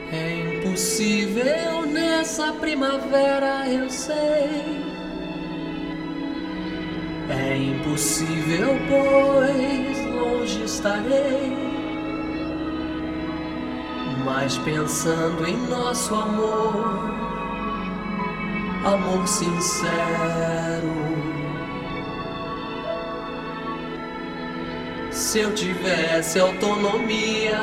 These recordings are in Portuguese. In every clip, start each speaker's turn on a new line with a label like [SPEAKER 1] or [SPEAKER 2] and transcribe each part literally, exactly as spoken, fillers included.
[SPEAKER 1] É impossível nessa primavera, eu sei. É impossível, pois longe estarei. Mas pensando em nosso amor, amor sincero, se eu tivesse autonomia,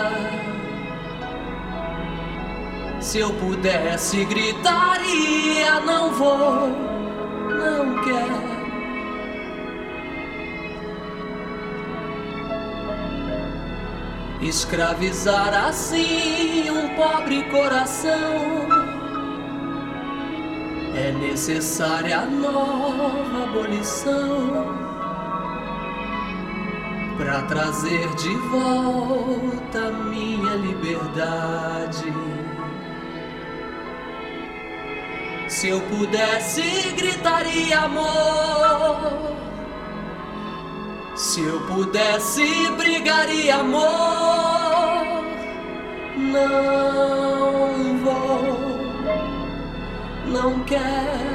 [SPEAKER 1] se eu pudesse gritaria, não vou, não quero. Escravizar assim um pobre coração. É necessária nova abolição pra trazer de volta minha liberdade. Se eu pudesse gritaria amor. Se eu pudesse brigaria amor. Não vou, não quero.